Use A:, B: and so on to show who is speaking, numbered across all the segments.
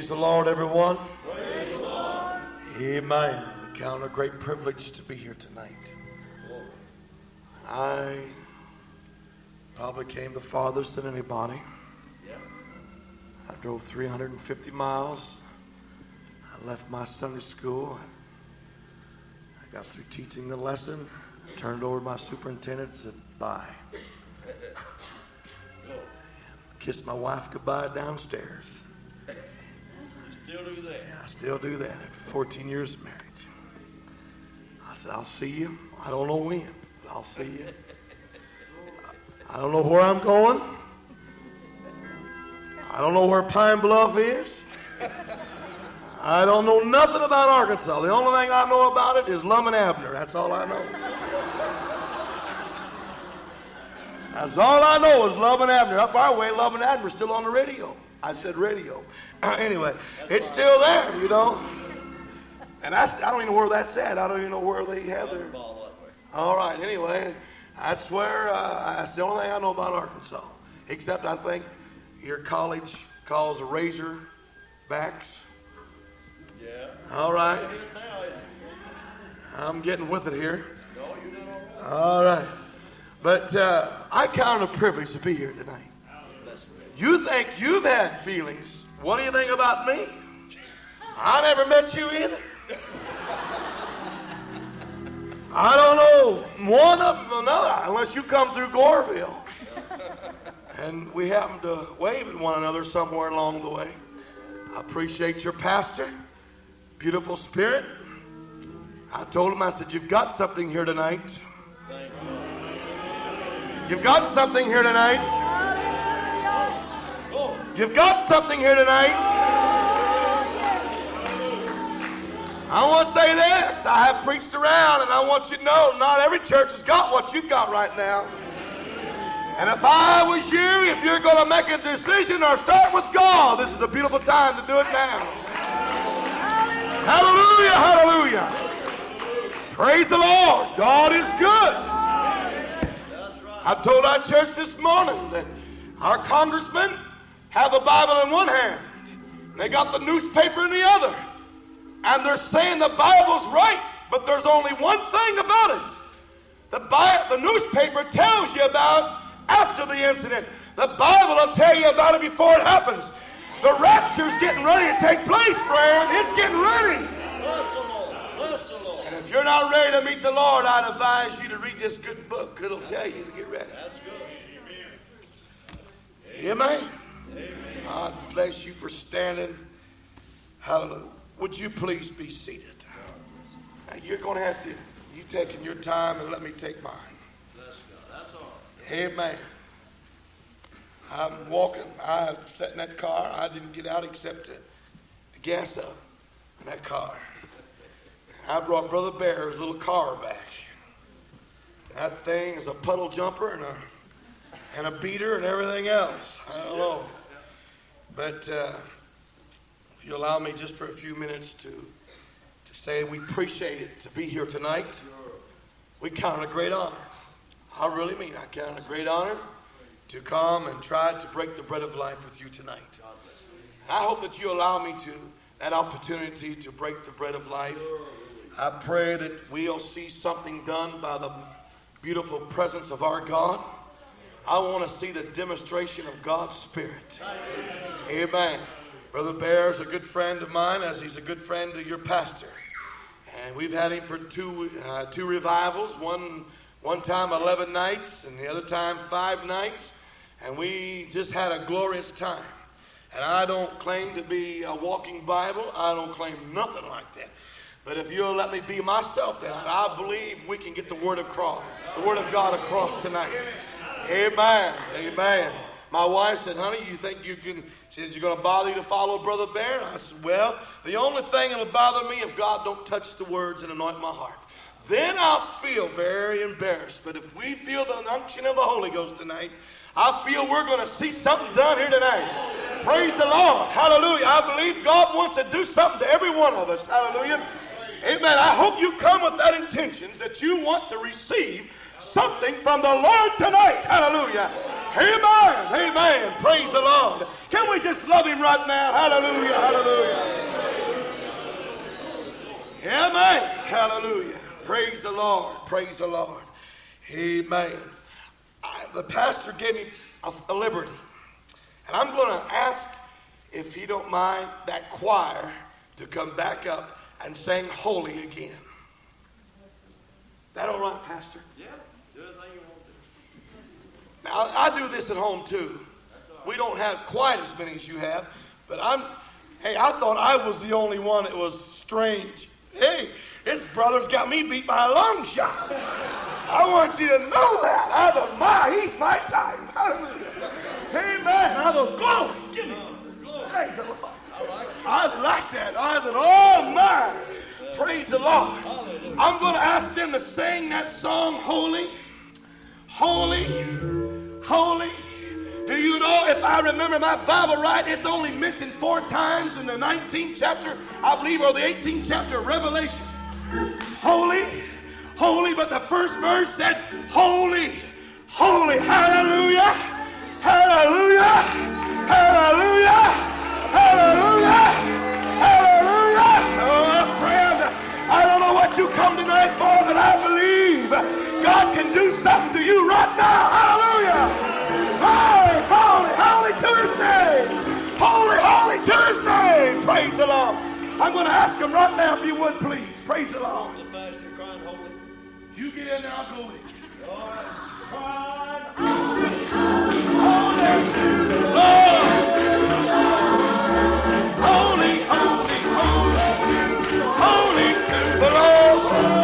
A: the Lord, everyone. Praise the Lord. Amen. We count it a great privilege to be here tonight. I probably came the farthest than anybody. I drove 350 miles. I left my Sunday school. I got through teaching the lesson. I turned over to my superintendent and said, bye. Kissed my wife goodbye downstairs.
B: Still do that?
A: Yeah, I still do that after 14 years of marriage. I said, I'll see you. I don't know when, but I'll see you. I don't know where I'm going. I don't know where Pine Bluff is. I don't know nothing about Arkansas. The only thing I know about it is Lum and Abner. That's all I know. That's all I know is Lum and Abner. Up our way, Lum and Abner are still on the radio. I said radio. Anyway, it's still there, you know. And I don't even know where that's at. I don't even know where they have their... All right, anyway, that's where, that's the only thing I know about Arkansas. Except I think your college calls a Razorbacks.
B: Yeah.
A: All right. I'm getting with it here. All right. But I count it a privilege to be here tonight. You think you've had feelings. What do you think about me? I never met you either. I don't know one of them another unless you come through Goreville. And we happen to wave at one another somewhere along the way. I appreciate your pastor. Beautiful spirit. I told him, I said, you've got something here tonight. You've got something here tonight. You've got something here tonight. I want to say this. I have preached around, and I want you to know not every church has got what you've got right now. And if I was you, if you're going to make a decision or start with God, this is a beautiful time to do it now. Hallelujah, hallelujah. Praise the Lord. God is good. I told our church this morning that our congressmen have a Bible in one hand. They got the newspaper in the other. And they're saying the Bible's right, but there's only one thing about it. The newspaper tells you about after the incident. The Bible will tell you about it before it happens. The rapture's getting ready to take place, friend. It's getting ready.
B: Bless the Lord. Bless the Lord.
A: And if you're not ready to meet the Lord, I'd advise you to read this good book. It'll tell you to get ready.
B: That's good.
A: Amen. Amen. God bless you for standing. Hallelujah. Would you please be seated? Now you're going to have to, you taking your time and let me take mine.
B: Bless God. That's all right.
A: Amen. I'm walking. I sat in that car. I didn't get out except to gas up in that car. I brought Brother Bear's little car back. That thing is a puddle jumper and a beater and everything else. I don't know. But if you allow me just for a few minutes to say we appreciate it to be here tonight. We count it a great honor. I really mean I count it a great honor to come and try to break the bread of life with you tonight. I hope that you allow me that opportunity to break the bread of life. I pray that we'll see something done by the beautiful presence of our God. I want to see the demonstration of God's Spirit. Amen. Brother Bear is a good friend of mine, as he's a good friend of your pastor. And we've had him for two revivals. One time 11 nights, and the other time 5 nights. And we just had a glorious time. And I don't claim to be a walking Bible. I don't claim nothing like that. But if you'll let me be myself tonight, I believe we can get the Word of God across tonight. Amen. Amen. My wife said, honey, you think you can... She said, you're going to bother you to follow Brother Bear? I said, well, the only thing that will bother me if God don't touch the words and anoint my heart. Then I'll feel very embarrassed. But if we feel the unction of the Holy Ghost tonight, I feel we're going to see something done here tonight. Praise the Lord. Hallelujah. I believe God wants to do something to every one of us. Hallelujah. Amen. I hope you come with that intention that you want to receive something from the Lord tonight. Hallelujah. Amen. Amen. Praise the Lord. Can we just love him right now? Hallelujah. Hallelujah. Amen. Hallelujah. Praise the Lord. Praise the Lord. Amen. The pastor gave me a liberty. And I'm going to ask, if he don't mind, that choir to come back up and sing Holy again. That all right, Pastor?
B: Yeah, do anything you want to.
A: Now, I do this at home, too. We don't have quite as many as you have, but I thought I was the only one that was strange. Hey, this brother's got me beat by a long shot. I want you to know that. I thought, he's my time. Hallelujah. Amen. I thought, glory. Give me glory. Praise the Lord. I like that. I said, oh, my. Praise the Lord. I'm going to ask them to sing that song, Holy, Holy, Holy. Do you know, if I remember my Bible right, it's only mentioned 4 times in the 19th chapter, I believe, or the 18th chapter of Revelation. Holy, holy, but the first verse said, holy, holy, hallelujah, hallelujah, hallelujah, hallelujah, hallelujah. Oh, friend, I don't know what you come tonight for, but I believe God can do something to you right now. Hallelujah. Holy, holy, holy to his name. Holy, holy to his name. Praise the Lord. I'm going to ask him right now, if you would, please. Praise the Lord.
B: The pastor crying holy.
A: You get in there, I'll go with you.
B: All right. Crying
A: Holy to the Lord. Holy, holy, holy. Holy to the Lord.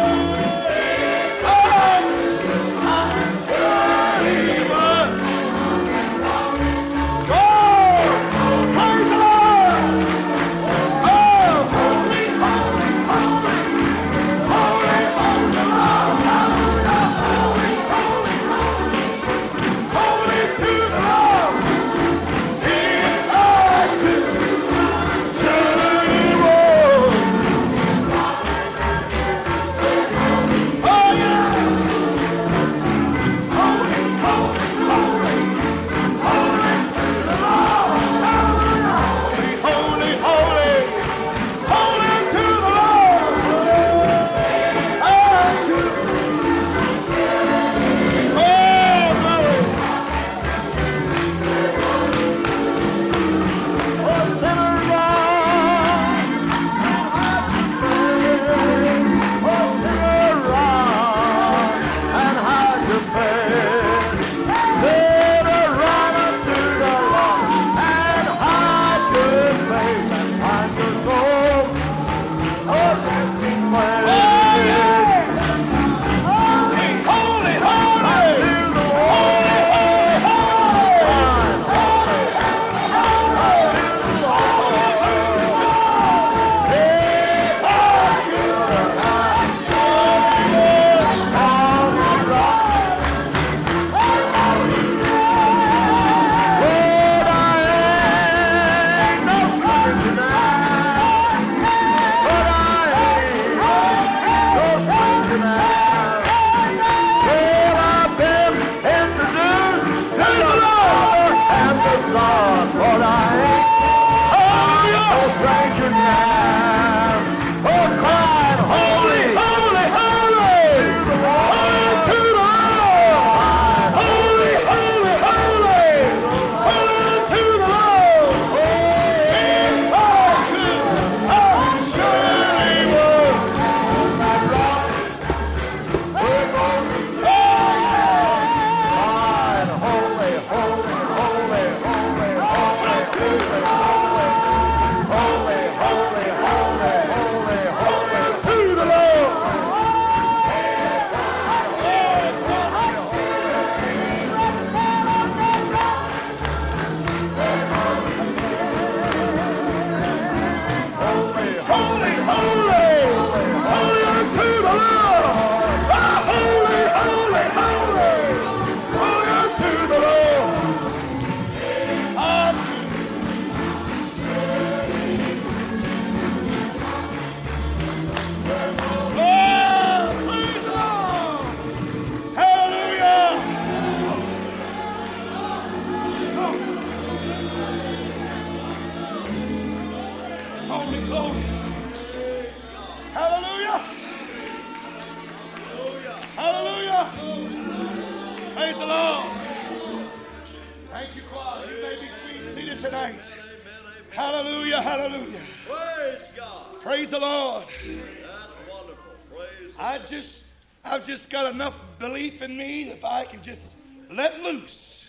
A: I've just got enough belief in me if I can just let loose.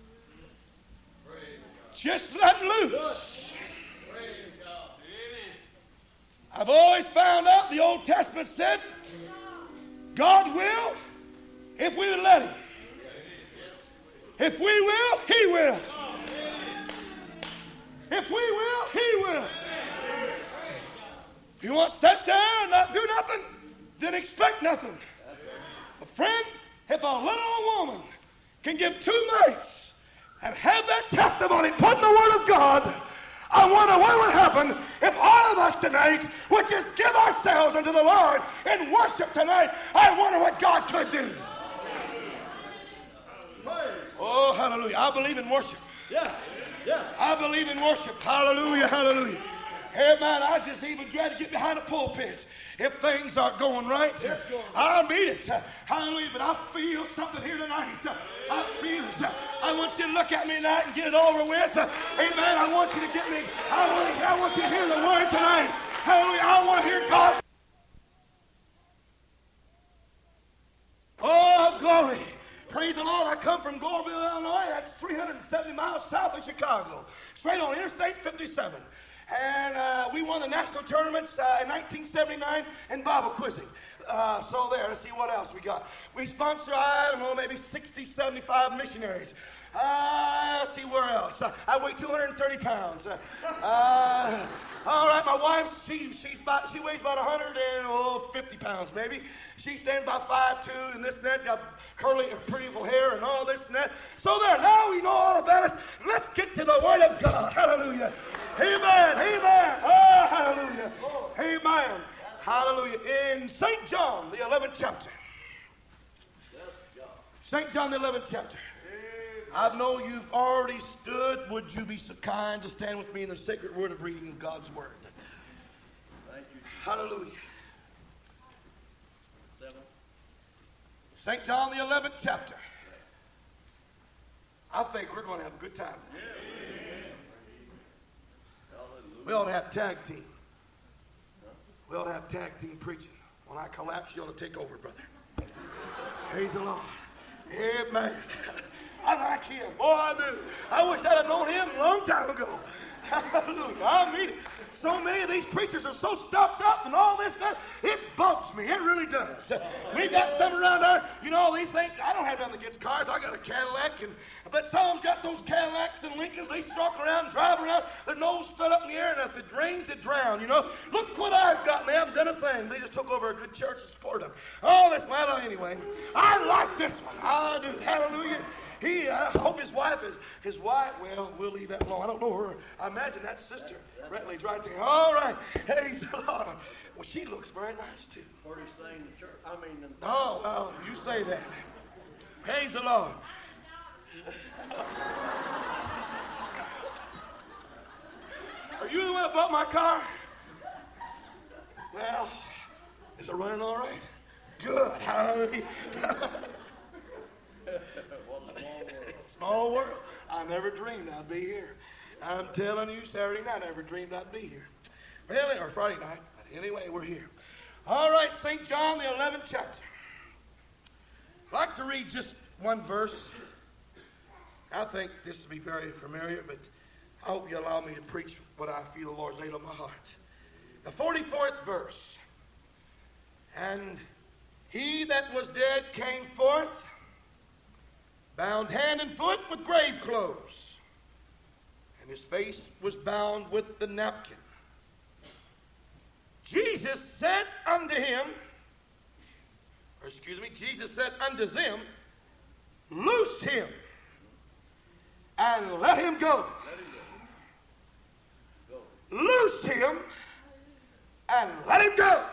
A: Just let loose. I've always found out the Old Testament said God will if we would let him. If we will, he will. If we will, he will. If you want to sit there and not do nothing, then expect nothing. But friend, if a little old woman can give 2 nights and have that testimony put in the Word of God, I wonder what would happen if all of us tonight would just give ourselves unto the Lord in worship tonight. I wonder what God could do. Oh, hallelujah. I believe in worship.
B: Yeah.
A: I believe in worship. Hallelujah, hallelujah. Hey, man, I just even dread to get behind a pulpit if things aren't going right. I mean it. Hallelujah. But I feel something here tonight. I feel it. I want you to look at me tonight and get it over with. Amen. I want you to get me. I want you to hear the word tonight. Hallelujah. I want to hear God. Oh, glory. Praise the Lord. I come from Goreville, Illinois. That's 370 miles south of Chicago. Straight on Interstate 57. And we won the national tournaments in 1979 in Bible quizzing. So there, let's see what else we got. We sponsor, I don't know, maybe 60, 75 missionaries. Let's see where else. I weigh 230 pounds. All right, my wife, she weighs about 150 pounds maybe. She stands about 5'2", and this and that, got curly, beautiful hair and all this and that. So there, now we know all about us. Let's get to the Word of God. Hallelujah. Amen. Amen. Oh, hallelujah. Amen. Hallelujah. In St. John, the 11th chapter. St. John, the 11th chapter. I know you've already stood. Would you be so kind to stand with me in the sacred word of reading of God's Word?
B: Thank you.
A: Hallelujah.
B: 7.
A: St. John, the 11th chapter. I think we're going to have a good time. We ought to have tag team. We ought to have tag team preaching. When I collapse, you ought to take over, brother. Praise the Lord. Amen. I like him. Boy, I do. I wish I'd have known him a long time ago. Hallelujah. I mean it. So many of these preachers are so stuffed up and all this stuff. It bugs me. It really does. We got some around there. You know, they think, I don't have nothing against cars. I got a Cadillac. But some of them got those Cadillacs and Lincolns. They stalk around and drive around. Their nose stood up in the air, and if it rains, it drown. You know, look what I've got, and they haven't done a thing. They just took over a good church to support them. Oh, this matter anyway. I like this one. I do. Hallelujah. I hope his wife, well, we'll leave that alone. I don't know her. I imagine that's Sister Brentley's right there. All right. Praise the Lord. Well, she looks very nice, too.
B: Hardest thing in the church.
A: Oh, well, you say that. Praise the Lord. Are you the one that bought my car? Well, is it running all right? Good. Hallelujah. Small world. I never dreamed I'd be here. I'm telling you, Saturday night, I never dreamed I'd be here. Really? Or Friday night. But anyway, we're here. All right, St. John, the 11th chapter. I'd like to read just one verse. I think this will be very familiar, but I hope you allow me to preach what I feel the Lord's laid on my heart. The 44th verse. And he that was dead came forth, bound hand and foot with grave clothes, and his face was bound with the napkin. Jesus said unto them, loose him and let him go. Loose him and let him go.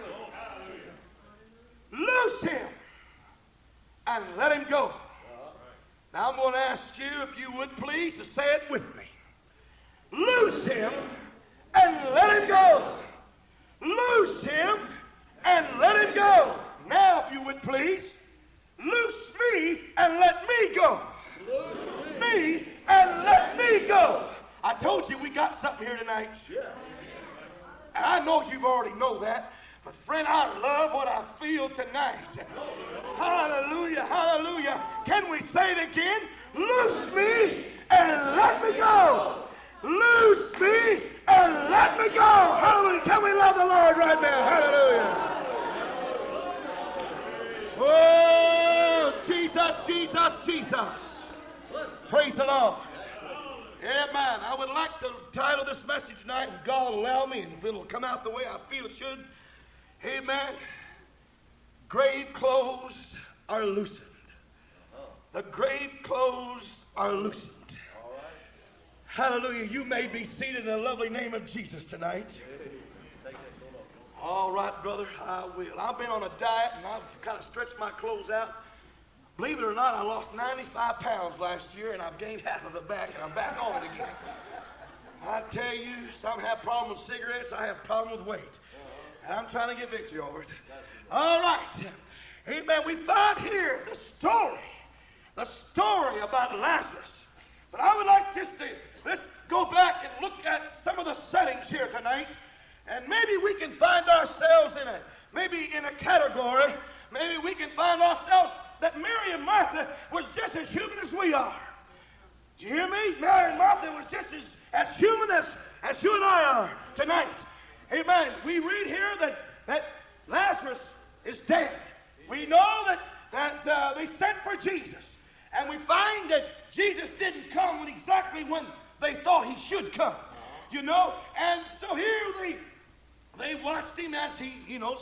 A: Loose him and let him go. Now I'm going to ask you, if you would please, to say it with me. Loose him and let him go. Loose him and let him go. Now, if you would please, loose me and let me go. Loose me and let me go. I told you we got something here tonight. And I know you've already know that. But friend, I love what I feel tonight. Hallelujah, hallelujah. Can we say it again? Loose me and let me go. Loose me and let me go. Hallelujah. Can we love the Lord right now? Hallelujah. Oh, Jesus, Jesus, Jesus. Praise the Lord. Amen. I would like to title this message tonight, if God will allow me, and if it'll come out the way I feel it should. Amen. Grave clothes are loosened. The grave clothes are loosened. Hallelujah. You may be seated in the lovely name of Jesus tonight. All right, brother, I will. I've been on a diet, and I've kind of stretched my clothes out. Believe it or not, I lost 95 pounds last year, and I've gained half of it back, and I'm back on it again. I tell you, some have problems with cigarettes, I have a problem with weight. And I'm trying to get victory over it. All right. Amen. We find here the story about Lazarus. But I would like just to, let's go back and look at some of the settings here tonight. And maybe we can find ourselves in a category. Maybe we can find ourselves that Mary and Martha was just as human as we are. Do you hear me? Mary and Martha was just as human as you and I are tonight. Amen. We read here that Lazarus is dead. We know that they sent for Jesus. And we find that Jesus didn't come exactly when they thought he should come. You know? And so here they watched him as he,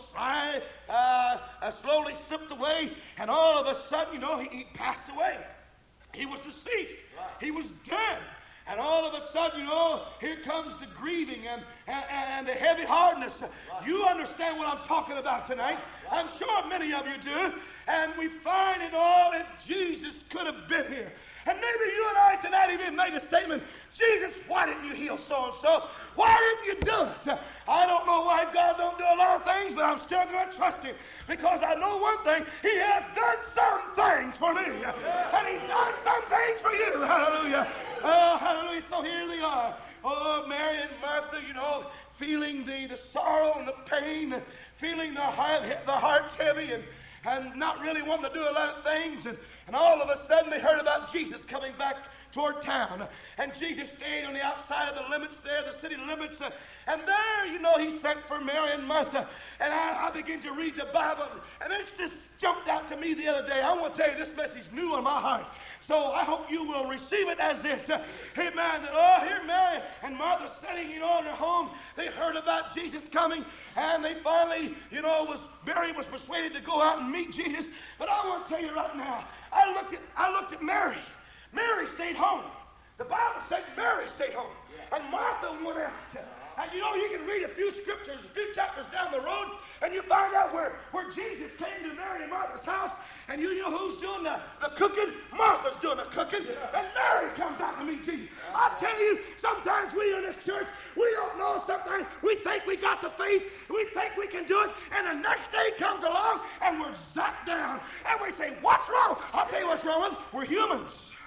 A: slowly slipped away. And all of a sudden, he passed away. He was deceased. He was dead. And all of a sudden, here comes the grieving and the heavy hardness. You understand what I'm talking about tonight. I'm sure many of you do. And we find it all that Jesus could have been here. And maybe you and I tonight even made a statement, Jesus, why didn't you heal so-and-so? Why didn't you do it? I don't know why God don't do a lot of things, but I'm still going to trust him. Because I know one thing, he has done some things for me. And he's done some things for you. Hallelujah. Oh, hallelujah. So here they are. Oh, Mary and Martha, feeling the sorrow and the pain, feeling their hearts heavy and not really wanting to do a lot of things. And all of a sudden they heard about Jesus coming back toward town. And Jesus stayed on the outside of the limits there, the city limits. And there, he sent for Mary and Martha. And I began to read the Bible. And this just jumped out to me the other day. I want to tell you, this message new in my heart. So I hope you will receive it as it. Amen. That, here Mary and Martha sitting, in their home. They heard about Jesus coming. And they finally, Mary was persuaded to go out and meet Jesus. But I want to tell you right now, I looked at Mary. Mary stayed home. The Bible said Mary stayed home. And Martha went out. And you can read a few scriptures, a few chapters down the road, and you find out where Jesus came to Mary and Martha's house. And you know who's doing the cooking? Martha's doing the cooking. And Mary comes out to meet Jesus. I tell you, sometimes we in this church, we don't know something. We think we got the faith. We think we can do it. And the next day comes along, and we're zapped down. And we say, what's wrong? I'll tell you what's wrong with us. We're humans.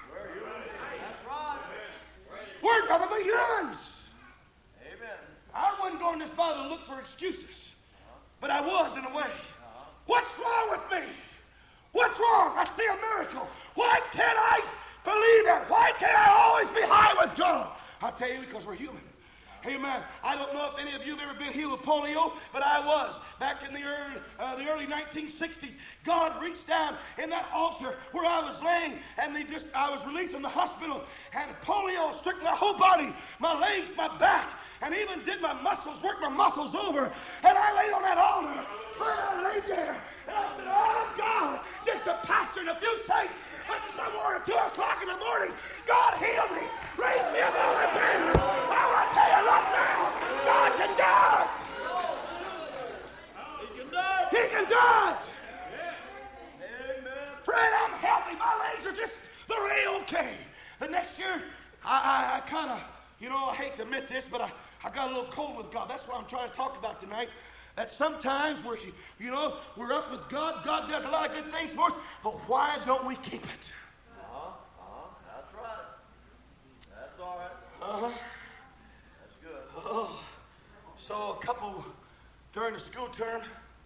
B: That's right.
A: We're nothing but humans.
B: Amen.
A: I wasn't going to this Bible to look for excuses. But I was in a way. What's wrong with me? What's wrong? I see a miracle. Why can't I believe that? Why can't I always be high with God? I'll tell you, because we're human. Amen. I don't know if any of you have ever been healed of polio, but I was. Back in the early 1960s, God reached down in that altar where I was laying, and I was released from the hospital, and polio struck my whole body, my legs, my back, and even did my muscles, worked my muscles over. And I laid on that altar, and I laid there, and I said, oh, God, just a pastor and a few saints, but somewhere at 2 o'clock in the morning, God healed me, raised me up out of that bed. I want to tell you right now, God can do it.
B: He can do it.
A: He can do it.
B: Amen.
A: Fred, I'm healthy. My legs are they're A-okay. The next year, I kind of, I hate to admit this, but I got a little cold with God. That's what I'm trying to talk about tonight. That sometimes we're up with God. God does a lot of good things for us, but why don't we keep it?
B: That's right. That's all right.
A: Uh-huh.
B: That's good.
A: Oh. So a couple during the school term,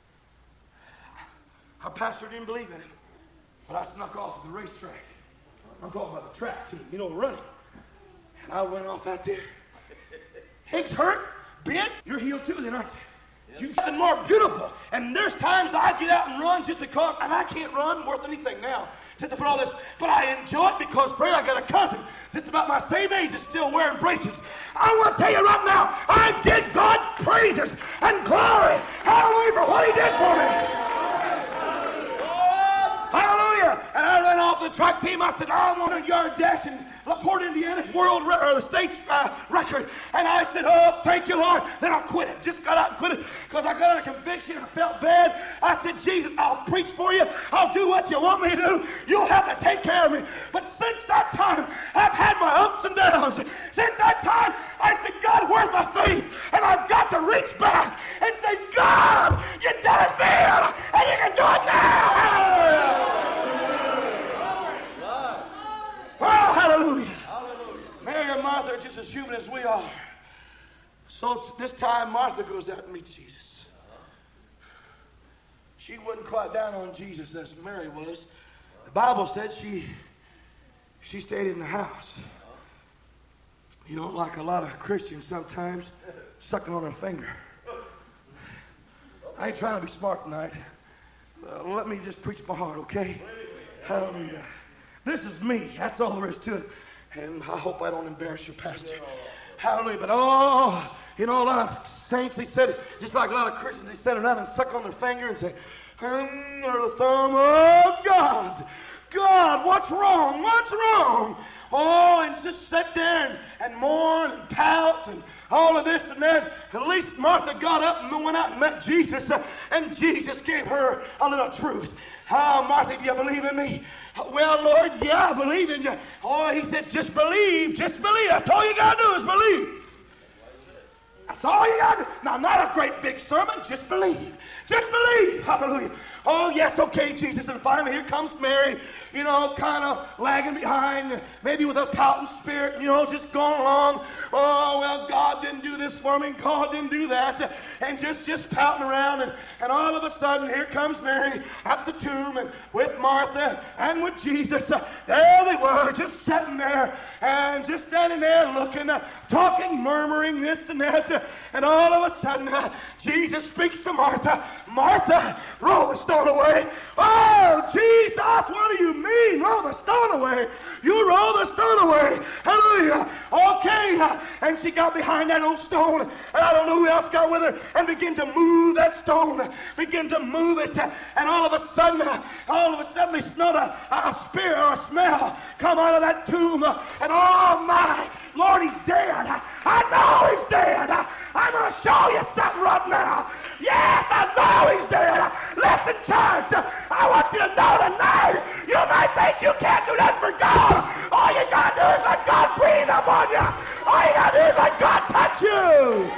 A: our pastor didn't believe in it. But I snuck off at the racetrack. I'm talking about the track team, running. And I went off out there. Higs hurt, bent, you're healed too then, aren't you? You've got nothing more beautiful. And there's times I get out and run just because, and I can't run worth anything now, just to put all this, but I enjoy it because, friend, I got a cousin just about my same age is still wearing braces. I want to tell you right now, I give God praises and glory, hallelujah, for what he did for me. Hallelujah. And I ran off the track team. I said, I want a yard dash in LaPorte, Indiana's the state's record. And I said, oh, thank you, Lord. Then I quit it. Just got out and quit it because I got a conviction. I felt bad. I said, Jesus, I'll preach for you. I'll do what you want me to do. You'll have to take care of me. But since that time, I've had my ups and downs. Since that time, I said, God, where's my faith? And I've got to reach back and say, God, you did it then, and you can do it now. Hallelujah. Oh, hallelujah. Hallelujah. Mary and Martha are just as human as we are. So this time Martha goes out to meet Jesus. She wasn't quite down on Jesus as Mary was. The Bible said she stayed in the house. Like a lot of Christians sometimes, sucking on her finger. I ain't trying to be smart tonight. Let me just preach my heart, okay? Hallelujah. This is me. That's all there is to it. And I hope I don't embarrass your pastor. Hallelujah. But a lot of saints, they said, just like a lot of Christians, they sit around and suck on their finger and say, under the thumb of God. God, what's wrong? What's wrong? Oh, and just sit there and mourn and pout and all of this and that. At least Martha got up and went out and met Jesus, and Jesus gave her a little truth. Oh, Martha, do you believe in me? Well, Lord, yeah, I believe in you. Oh, he said, just believe, just believe. That's all you got to do is believe. That's all you got to do. Now, not a great big sermon, just believe. Just believe. Hallelujah. Oh, yes, okay, Jesus. And finally, here comes Mary, kind of lagging behind, maybe with a pouting spirit, just going along. Oh, well, God didn't do this for me. God didn't do that. And just pouting around. And all of a sudden, here comes Mary at the tomb and with Martha and with Jesus. There they were, just sitting there and just standing there looking, talking, murmuring this and that. And all of a sudden, Jesus speaks to Martha. Martha, roll the stone away. Oh, Jesus, what do you mean? Roll the stone away. You roll the stone away. Hallelujah. Okay. And she got behind that old stone. And I don't know who else got with her. And began to move that stone. Begin to move it. And all of a sudden, they smelled a spirit or a smell come out of that tomb. And oh my, Lord, he's dead. I know he's dead. I'm going to show you something right now. Yes, I know he's dead. Listen, church, I want you to know tonight, you might think you can't do that for God. All you got to do is let God breathe upon you. All you got to do is let God touch you.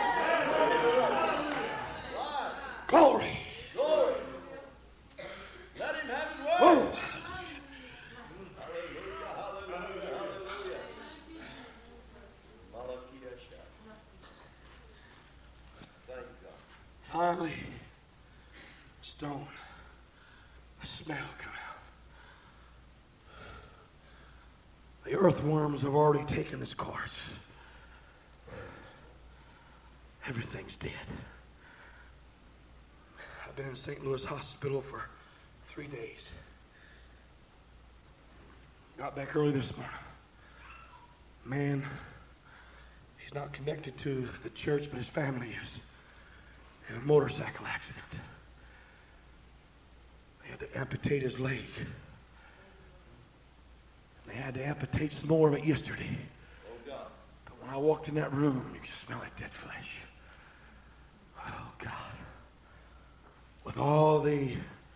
A: Glory.
B: Glory. Let him have his way.
A: Oh. Finally, stone, the smell come out. The earthworms have already taken its course. Everything's dead. I've been in St. Louis hospital for 3 days. Got back early this morning. Man, he's not connected to the church, but his family is. In a motorcycle accident. They had to amputate his leg. They had to amputate some more of it yesterday.
B: Oh, God.
A: But when I walked in that room, you could smell that dead flesh. Oh, God. With all the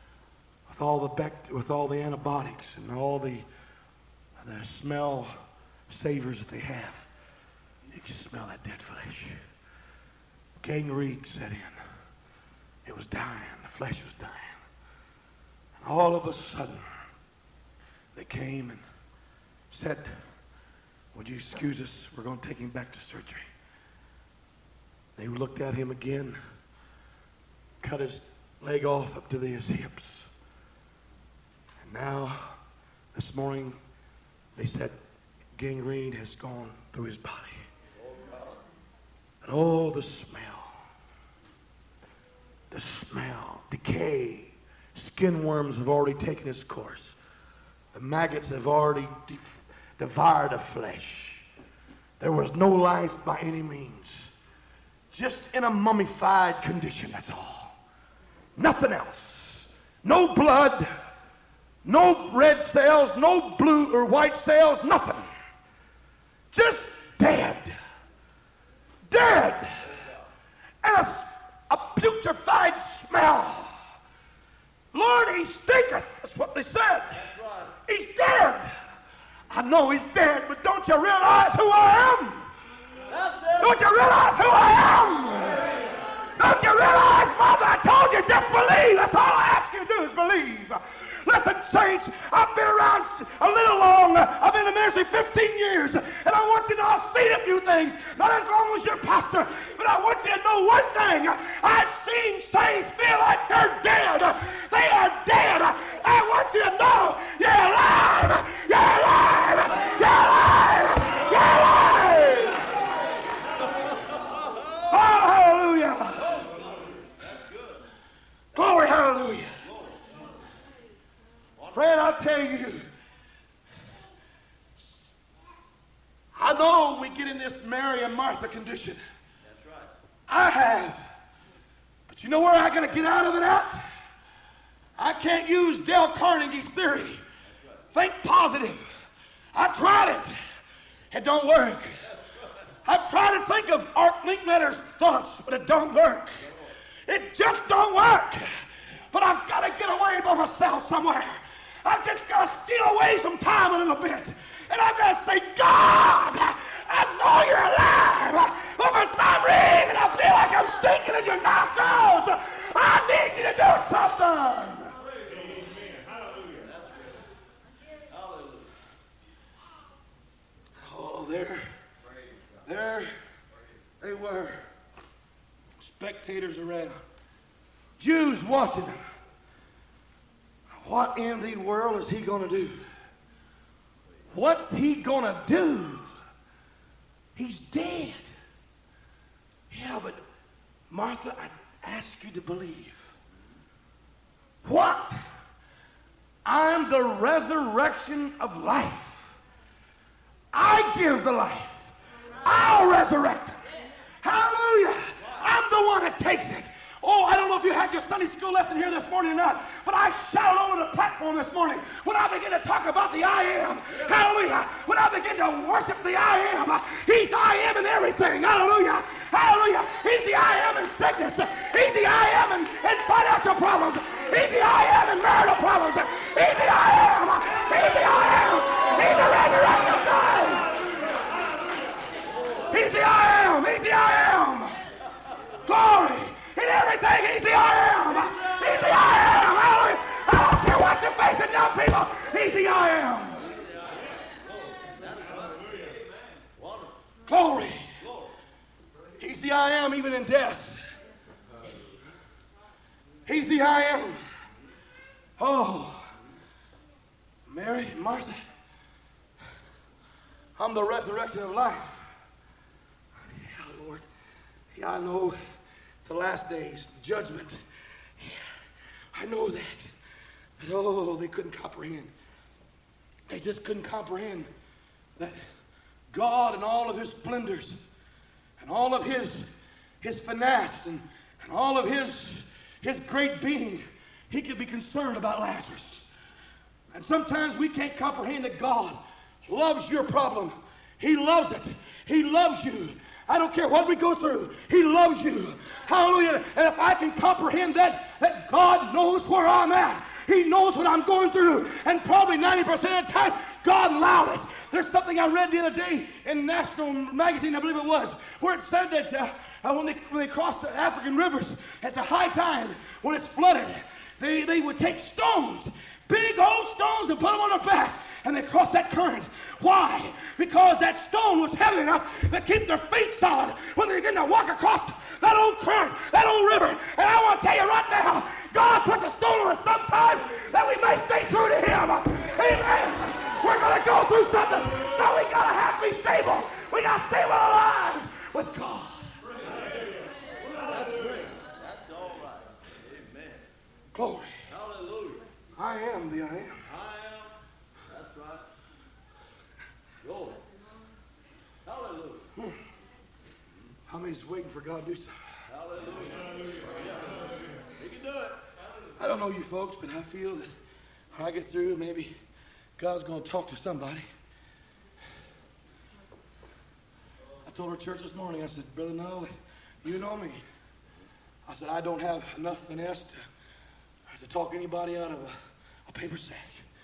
A: antibiotics and all the smell savors that they have, you can smell that dead flesh. Gangrene set in. It was dying. The flesh was dying. And all of a sudden, they came and said, would you excuse us? We're going to take him back to surgery. They looked at him again. cut his leg off up to his hips. And now, this morning, they said gangrene has gone through his body. And oh, the smell, decay. Skin worms have already taken its course. The maggots have already devoured the flesh. There was no life by any means. Just in a mummified condition, that's all. Nothing else. No blood, no red cells, no blue or white cells, nothing. Just dead. Dead. And a putrefied smell. Lord, he stinketh. That's what they said.
B: That's right.
A: He's dead. I know he's dead, but don't you realize who I am?
B: That's it.
A: Don't you realize who I am? Don't you realize, Mother, I told you, just believe. That's all I ask you to do is believe. Listen, saints, I've been around a little long. I've been in the ministry 15 years, and I want you to know I've seen a few things. Not as long as your pastor, but I want you to know one thing. I've seen saints feel like they're dead. They are dead. I want you to know you're alive. You're alive. You're alive. You're alive. Oh, hallelujah. Glory, hallelujah. Friend, I'll tell you, I know we get in this Mary and Martha condition.
B: That's right.
A: I have. But you know where I'm going to get out of it at? I can't use Dale Carnegie's theory. Think positive. I tried it. It don't work. I've tried to think of Art Linkletter's thoughts, but it don't work. It just don't work. But I've got to get away by myself somewhere. I've just got to steal away some time a little bit. And I've got to say, God, I know you're alive. But for some reason, I feel like I'm stinking in your nostrils. I need you to do something. Oh, there they were. Spectators around. Jews watching them. What in the world is he going to do? What's he going to do? He's dead. Yeah, but Martha, I ask you to believe. What? I'm the resurrection of life. I give the life. I'll resurrect it. Hallelujah. I'm the one that takes it. Oh, I don't know if you had your Sunday school lesson here this morning or not, but I shouted over the platform this morning when I began to talk about the I am. Hallelujah. When I began to worship the I am, he's I am in everything. Hallelujah. Hallelujah. He's the I am in sickness. He's the I am in financial problems. He's the I am in marital problems. He's the I am. He's the I am. He's the resurrected God. He's the I am. He's the I am. Glory. In everything, he's the I am. He's the I am. Hallelujah. I don't care what you're facing, young people. He's the I am. Glory. He's the I am even in death. He's the I am. Oh, Mary, Martha, I'm the resurrection of life. Yeah, Lord. Yeah, I know. The last days, judgment. I know that. But oh, they couldn't comprehend. They just couldn't comprehend that God and all of his splendors and all of his finesse and all of his great being, he could be concerned about Lazarus. And sometimes we can't comprehend that God loves your problem. He loves it. He loves you. I don't care what we go through. He loves you. Hallelujah. And if I can comprehend that God knows where I'm at. He knows what I'm going through. And probably 90% of the time, God allowed it. There's something I read the other day in National Magazine, I believe it was, where it said that when they crossed the African rivers at the high tide, when it's flooded, they would take stones, big old stones, and put them on their back. And they crossed that current. Why? Because that stone was heavy enough to keep their feet solid when they began to walk across that old creek, that old river. And I want to tell you right now, God puts a stone on us sometime that we may stay true to Him. Amen. We're going to go through something, so we got to have to be stable. We got to stable our lives with God.
B: That's great. That's all right. Amen.
A: Glory.
B: Hallelujah.
A: I am the I am.
B: I am. That's right. Glory. Hallelujah.
A: How many's waiting for God to do something?
B: Hallelujah. He can do it.
A: I don't know you folks, but I feel that when I get through, maybe God's going to talk to somebody. I told our church this morning, I said, Brother Noel, you know me. I said, I don't have enough finesse to talk anybody out of a paper sack.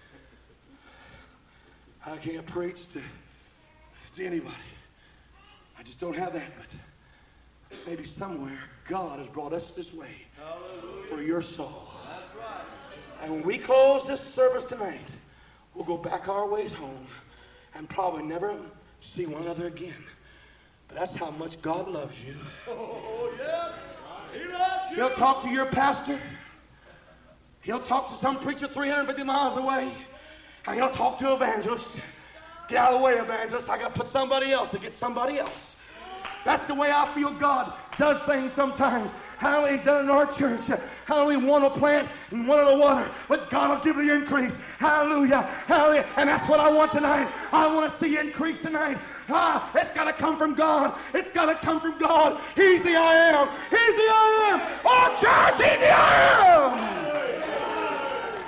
A: I can't preach to anybody. I just don't have that, but maybe somewhere God has brought us this way.
B: Hallelujah.
A: For your soul.
B: That's right.
A: And when we close this service tonight, we'll go back our ways home and probably never see one another again. But that's how much God loves you.
B: Oh, yes. He loves you.
A: He'll talk to your pastor. He'll talk to some preacher 350 miles away. And he'll talk to evangelist. Get out of the way, evangelist. I got to put somebody else to get somebody else. That's the way I feel God does things sometimes. How He's done in our church. How we want to plant and want to water, but God will give the increase. Hallelujah. Hallelujah. And that's what I want tonight. I want to see increase tonight. It's got to come from God. It's got to come from God. He's the I am. He's the I am. Oh, church, He's the I am.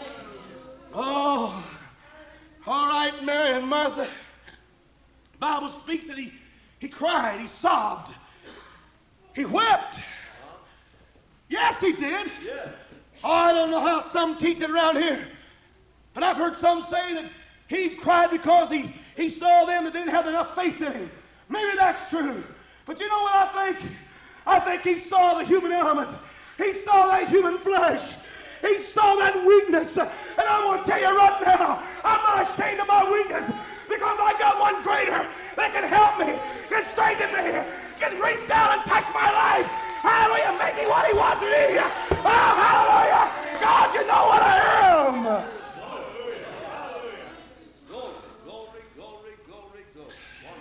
A: Oh, all right, Mary and Martha. The Bible speaks that he cried, he sobbed, he wept. Yes, he did.
B: Yeah.
A: Oh, I don't know how some teach it around here, but I've heard some say that he cried because he saw them that didn't have enough faith in him. Maybe that's true. But you know what I think? I think he saw the human element. He saw that human flesh. He saw that weakness. And I want to tell you right now, I'm not ashamed of my weakness because I got one greater that can help me, can strengthen me, can reach down and touch my life. Hallelujah, make me what He wants me to be. Oh, hallelujah. God, you know what I am.
B: Hallelujah. Hallelujah. Glory, glory, glory, glory, glory.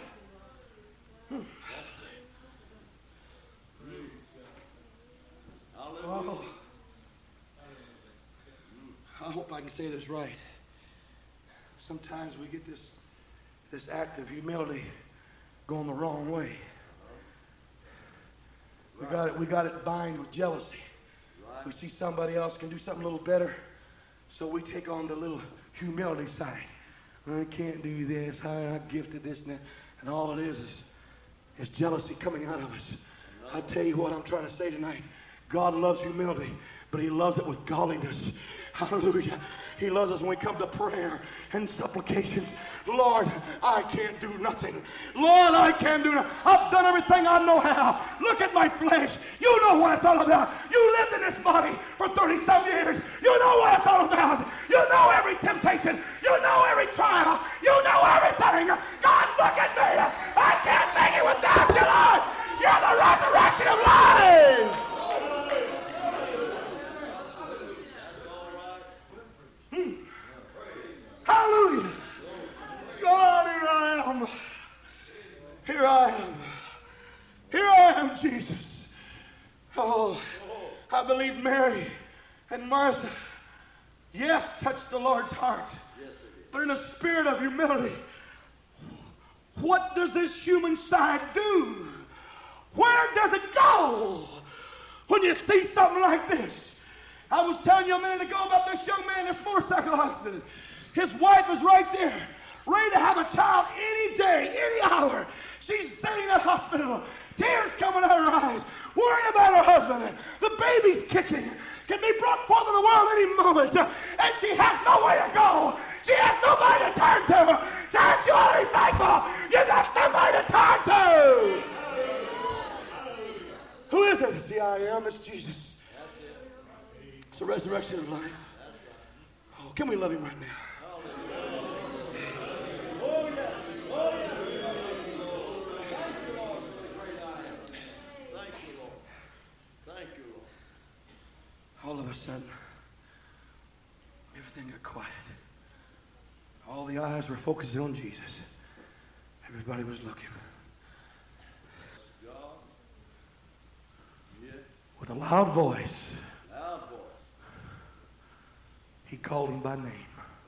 B: Wonderful. Hallelujah.
A: I hope I can say this right. Sometimes we get this act of humility going the wrong way. We got it bind with jealousy. Right. We see somebody else can do something a little better, so we take on the little humility side. I can't do this. I'm not gifted this and that. And all it is jealousy coming out of us. I tell you what I'm trying to say tonight. God loves humility, but He loves it with godliness. Hallelujah. He loves us when we come to prayer and supplications. Lord, I can't do nothing. Lord, I can't do nothing. I've done everything I know how. Look at my flesh. You know what it's all about. You lived in this body for 30-some years. You know what it's all about. You know every temptation. You know every trial. You know everything. God, look at me. I can't make it without you, Lord. You're the resurrection of life. Hallelujah. God, here I am. Here I am. Here I am, Jesus. Oh, I believe Mary and Martha, yes, touched the Lord's heart. But in a spirit of humility, what does this human side do? Where does it go when you see something like this? I was telling you a minute ago about this young man, this motorcycle accident. His wife is right there, ready to have a child any day, any hour. She's sitting in the hospital, tears coming out of her eyes, worrying about her husband. The baby's kicking, can be brought forth in the world any moment, and she has nowhere to go. She has nobody to turn to. Church, you ought to be thankful. You got somebody to turn to. Who is it? It's the I am. It's Jesus. It's the resurrection of life. Oh, can we love Him right now? All of a sudden, everything got quiet. All the eyes were focused on Jesus. Everybody was looking. With a loud voice, he called him by name.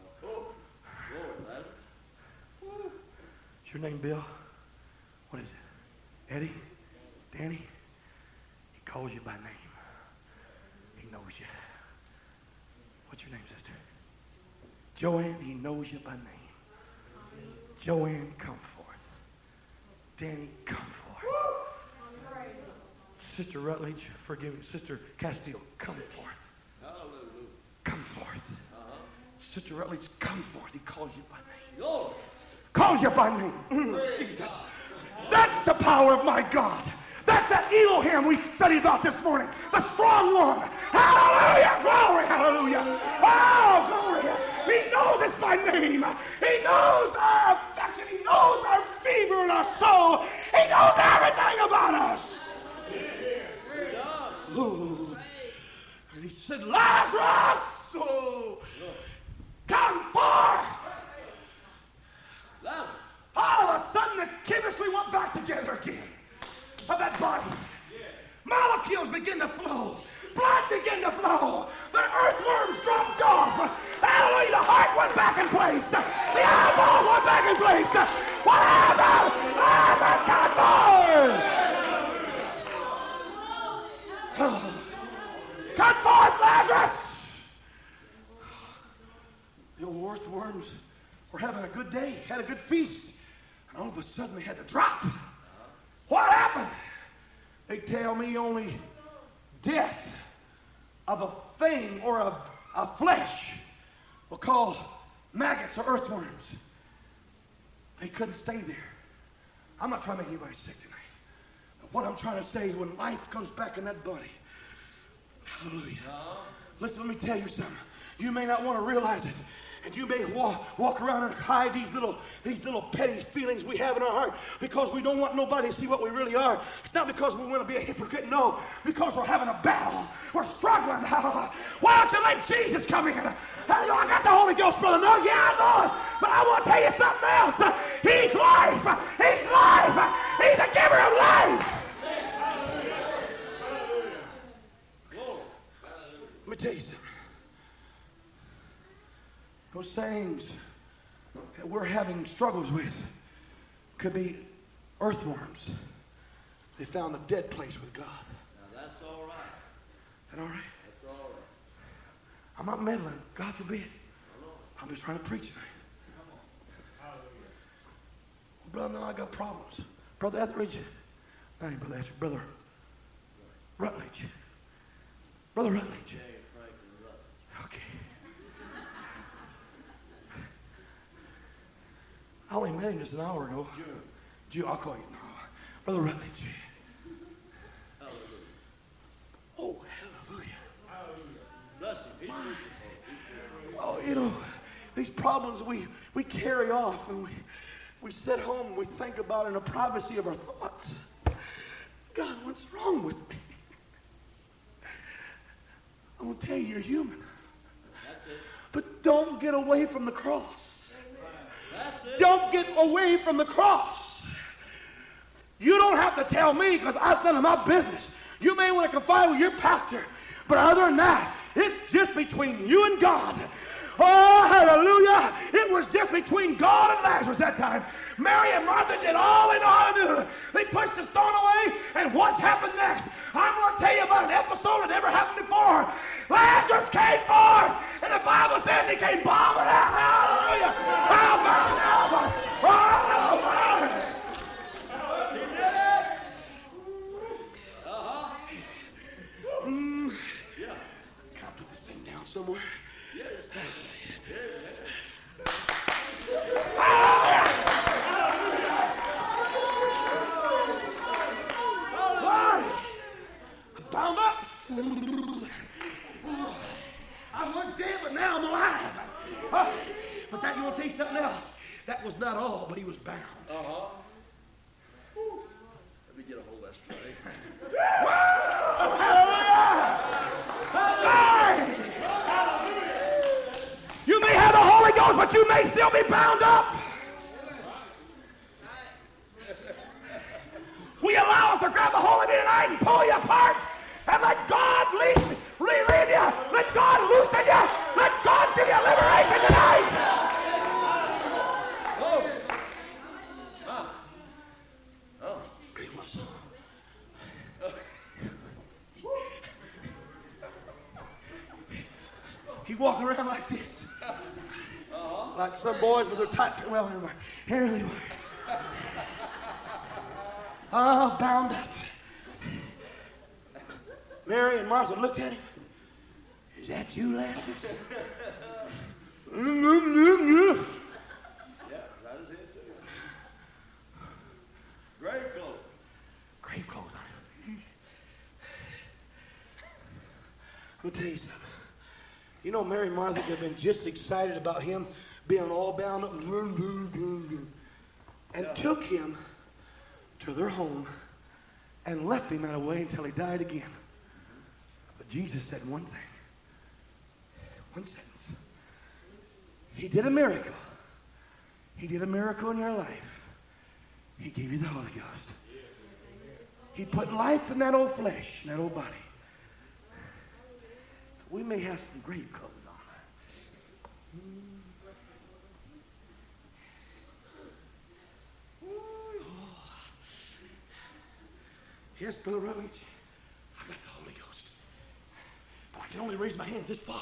A: Is your name Bill? What is it? Eddie? Danny? He calls you by name. He knows you. What's your name, sister? Joanne, he knows you by name. Joanne, come forth. Danny, come forth. Sister Rutledge, forgive me. Sister Castile, come forth.
B: Hallelujah.
A: Come forth. Sister Rutledge, come forth. He calls you by name.
B: Lord.
A: Calls you by name. Jesus. That's the power of my God. That's that Elohim we studied about this morning. The strong one. Hallelujah. Glory. Hallelujah. Oh, glory. He knows us by name. He knows our affection. He knows our fever and our soul. He knows everything about us. Ooh. And he said, Lazarus, oh, come forth. All of a sudden, the chemistry went back together again of that body. Molecules begin to flow. Blood began to flow. The earthworms dropped off. Hallelujah, the heart went back in place. The eyeball went back in place. What happened? Come forth. Come forth, Lazarus. The old earthworms were having a good day, had a good feast. And all of a sudden they had to drop. What happened? They tell me only death of a thing or a flesh will call maggots or earthworms. They couldn't stay there. I'm not trying to make anybody sick tonight. But what I'm trying to say is when life comes back in that body, hallelujah. Listen, let me tell you something. You may not want to realize it. And you may walk around and hide these little petty feelings we have in our heart because we don't want nobody to see what we really are. It's not because we want to be a hypocrite, no. Because we're having a battle. We're struggling. Why don't you let Jesus come in? I got the Holy Ghost, brother. No, yeah, I know it. But I want to tell you something else. He's life. He's life. He's a giver of life. Let me tell you something. Those things that we're having struggles with could be earthworms. They found a dead place with God.
B: Now that's all right.
A: Is that all right?
B: That's all right.
A: I'm not meddling. God forbid. I'm just trying to preach tonight. Well, brother, now I got problems. Brother Etheridge. No, Brother Etheridge. Brother Rutledge. Brother Rutledge. Okay. I only met him just an hour ago. June. I'll call you now. Brother Rutledge.
B: Hallelujah.
A: Oh, hallelujah.
B: Hallelujah. Bless him. He's preaching.
A: Oh, you know, these problems we carry off and we sit home and we think about in the privacy of our thoughts. God, what's wrong with me? I'm going to tell you, you're human.
B: That's it.
A: But don't get away from the cross.
B: That's it.
A: Don't get away from the cross. You don't have to tell me because that's none of my business. You may want to confide with your pastor, but other than that, it's just between you and God. Oh, hallelujah. It was just between God and Lazarus that time. Mary and Martha did all they know how to do. They pushed the stone away, and what's happened next? I'm going to tell you about an episode that never happened before. Lazarus came forth, and the Bible says he came bombing out. Hallelujah. Can I put this thing down somewhere? Bound up. I was dead, but now I'm alive. But that, you want to tell you something else? That was not all, but he was bound.
B: Uh-huh. Let me get a hold of that straight.
A: Hallelujah! Ghost, but you may still be bound up. Will you allow us to grab a hold of you tonight and pull you apart and let God relieve you? Let God loosen you. Let God give you liberation tonight. He walking around like this. Like some boys with their tight, well, here they were. Oh, bound up. Mary and Martha looked at him. Is that you, Lazarus?
B: Yeah, right as it too. Grave clothes.
A: Grave clothes on him. Let me tell you something. You know, Mary and Martha could have been just excited about him being all bound up and took him to their home and left him that way until he died again. But Jesus said one thing. One sentence. He did a miracle. He did a miracle in your life. He gave you the Holy Ghost. He put life in that old flesh, in that old body. We may have some grave clothes on. Yes, Brother Rutledge, I got the Holy Ghost. But I can only raise my hands this far.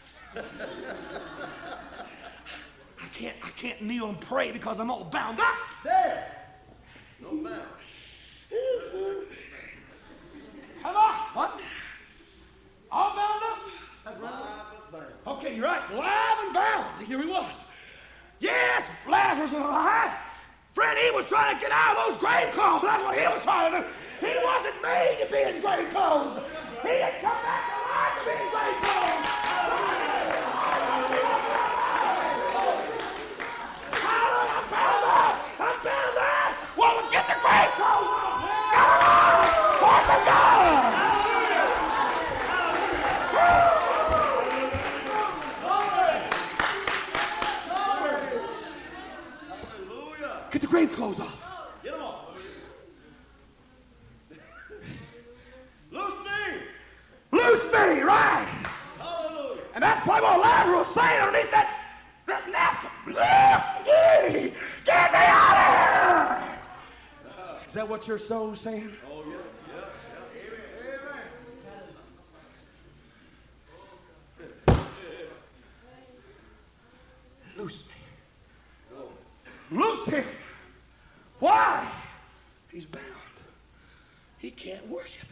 A: I can't kneel and pray because I'm all bound up.
B: There. No bound.
A: Come on. What? All bound up? That's right. Okay, you're right. Live and bound. Here he was. Yes, Lazarus was alive. Friend, he was trying to get out of those grave clothes. That's what he was trying to do. He wasn't made to be in grave clothes. He had come back to life to be in grave clothes. Hallelujah, I'm bound up. I'm bound up. Well, get the grave clothes on. Come on. Force of God. Get the grave clothes off.
B: Get them off. Loose me.
A: Loose me, right.
B: Hallelujah.
A: And that's probably what Lazarus was saying underneath that napkin. Loose me. Get me out of here. Is that what your soul's saying?
B: Oh, yeah.
A: Loose me. Loose him. Why? He's bound. He can't worship.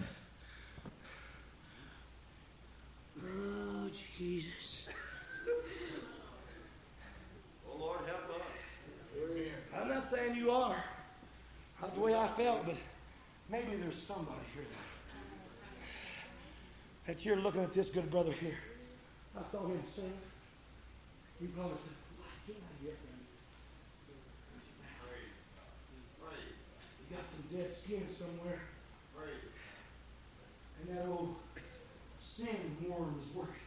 A: Oh, Jesus.
B: Oh, Lord, help us.
A: I'm not saying you are. Not the way I felt, but maybe there's somebody here that you're looking at this good brother here. I saw him sing. He probably said, why can't I get him? He got some dead skin somewhere. And that old sin worm is working.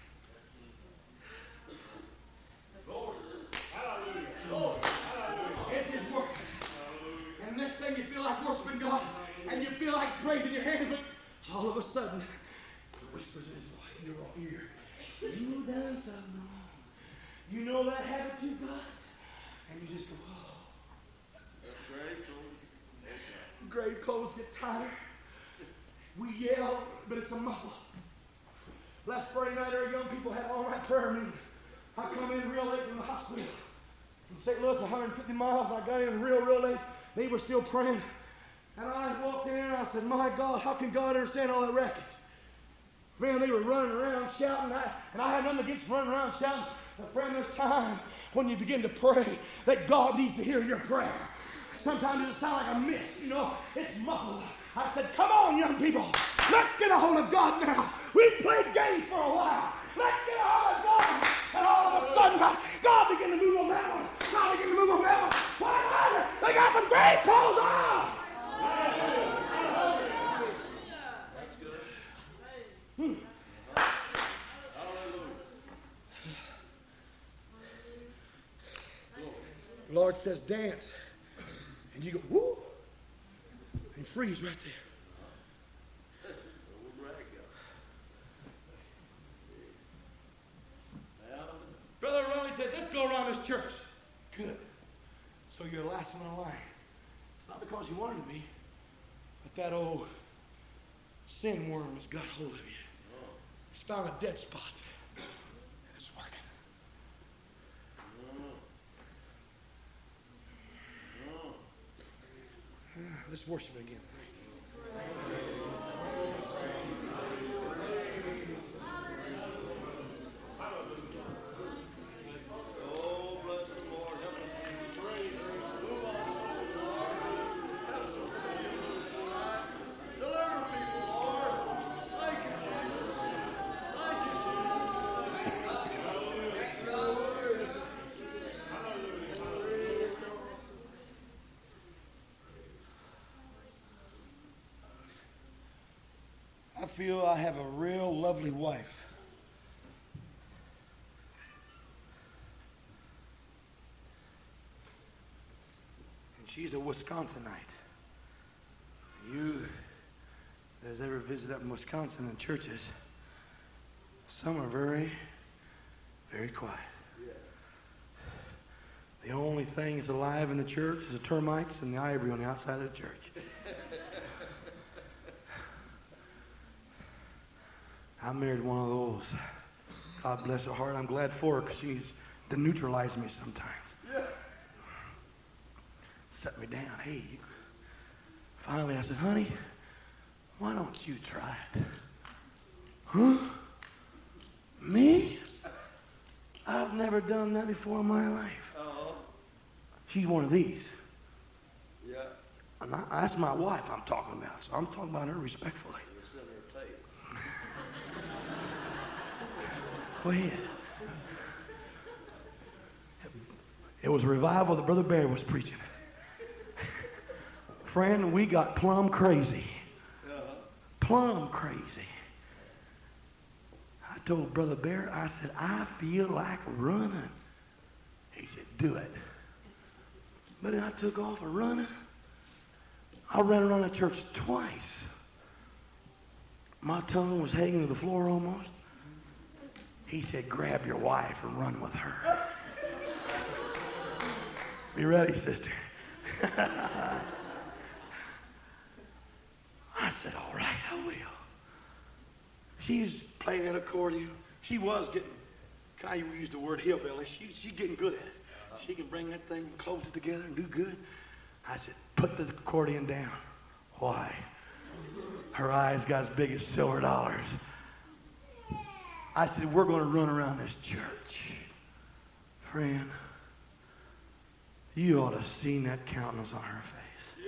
B: Lord. Hallelujah. Lord. Hallelujah.
A: It's his work. And the next thing you feel like worshiping God, and you feel like praising your hands, but all of a sudden, he whispers in his voice in your ear, you done something wrong. You know that habit you got? And you just go, oh.
B: That's great.
A: Grave clothes get tighter. We yell, but it's a muffle. Last Friday night, our young people had all night prayer meeting. I come in real late from the hospital. From St. Louis, 150 miles. I got in real late. They were still praying. And I walked in and I said, my God, how can God understand all that racket? Man, they were running around shouting. And I had nothing against running around shouting. But friend, there's time when you begin to pray that God needs to hear your prayer. Sometimes it just sounds like a mist, you know. It's muffled. I said, come on, young people. Let's get a hold of God now. We've played games for a while. Let's get a hold of God. And all of a sudden, God began to move on that one. God began to move on that one. Why? They got some grave clothes on. The Lord says dance. And you go, woo! And freeze right there. Brother Ronnie said, let's go around this church. Good. So you're the last one in line. It's not because you wanted to be, but that old sin worm has got hold of you. It's found a dead spot. And it's working. Let's worship again. I feel I have a real lovely wife. And she's a Wisconsinite. You that's ever visited up in Wisconsin in churches, some are very, very quiet. The only thing that's alive in the church is the termites and the ivory on the outside of the church. I married one of those. God bless her heart. I'm glad for her because she's deneutralized me sometimes. Yeah. Set me down. Hey, finally I said, honey, why don't you try it? Huh? Me? I've never done that before in my life. Uh-huh. She's one of these. Yeah. And that's my wife I'm talking about, so I'm talking about her respectfully. Go ahead. It was a revival that Brother Bear was preaching. Friend, we got plumb crazy. Plumb crazy. I told Brother Bear, I said, I feel like running. He said, do it. But then I took off and running. I ran around the church twice. My tongue was hanging to the floor almost. He said, grab your wife and run with her. Be ready, sister. I said, all right, I will. She's playing that accordion. She was getting, kind of use the word hillbilly. She's getting good at it. She can bring that thing, close it together and do good. I said, put the accordion down. Why? Her eyes got as big as silver dollars. I said, we're going to run around this church. Friend, you ought to have seen that countenance on her face.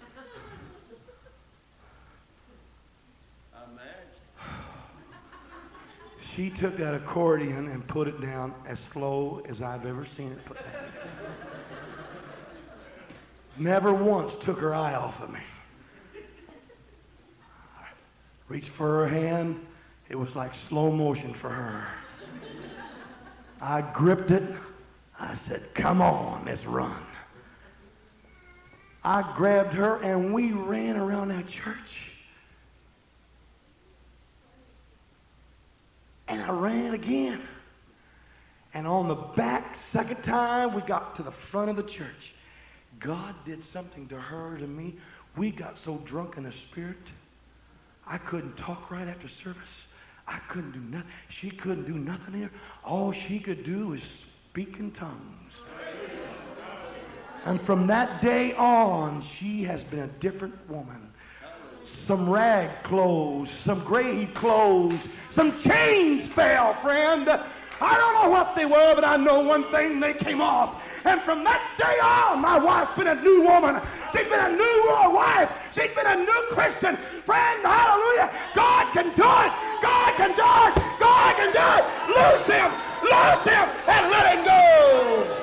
A: She took that accordion and put it down as slow as I've ever seen it put down. Never once took her eye off of me. Reached for her hand. It was like slow motion for her. I gripped it. I said, come on, let's run. I grabbed her and we ran around that church. And I ran again. And on the back, second time, we got to the front of the church. God did something to her, to me. We got so drunk in the spirit, I couldn't talk right after service. I couldn't do nothing. She couldn't do nothing here. All she could do was speak in tongues. And from that day on, she has been a different woman. Some rag clothes, some gray clothes, some chains fell, friend. I don't know what they were, but I know one thing, they came off. And from that day on, my wife's been a new woman. She's been a new wife. She's been a new Christian. Friend, hallelujah. God can do it. God can do it. God can do it. Loose him, and let him go.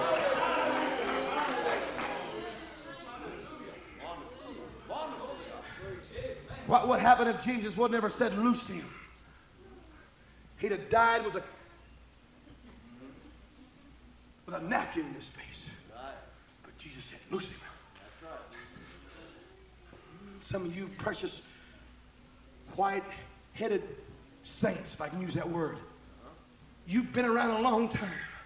A: What would happen if Jesus would never said, loose him? He'd have died with a napkin in his face. Jesus said, loose him. Some of you precious, white-headed saints, if I can use that word, you've been around a long time.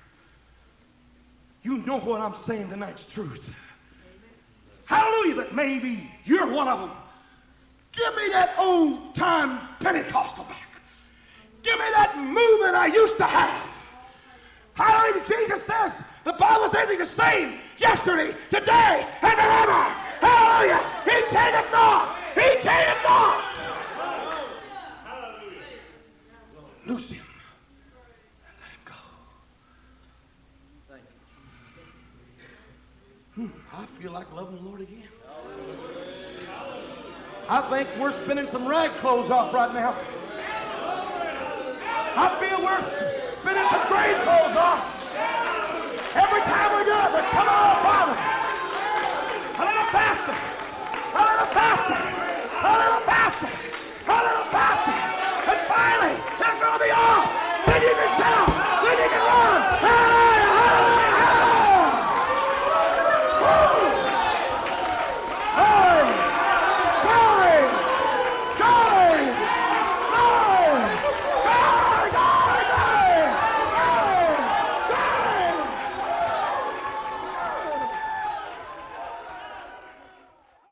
A: You know what I'm saying tonight's truth. Hallelujah, but maybe you're one of them. Give me that old-time Pentecostal back. Give me that movement I used to have. Hallelujah, Jesus says, the Bible says he's the same yesterday, today, and forever. Hallelujah, he changeth not. He changeth not. Loose him. Let him go. I feel like loving the Lord again. I think we're spinning some rag clothes off right now. I feel we're spinning